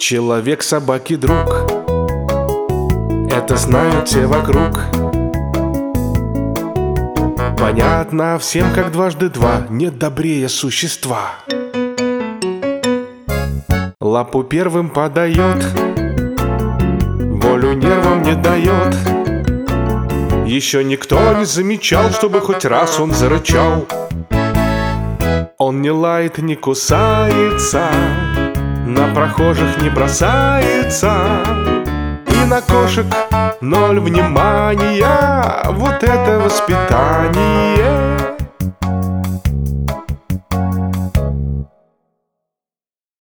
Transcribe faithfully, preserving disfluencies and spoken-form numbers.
Человек собаки друг, это знают все вокруг. Понятно всем, как дважды два нет добрее существа. Лапу первым подает, волю нервам не дает. Еще никто не замечал, чтобы хоть раз он зарычал. Он не лает, не кусается, на прохожих не бросается, и на кошек ноль внимания. Вот это воспитание!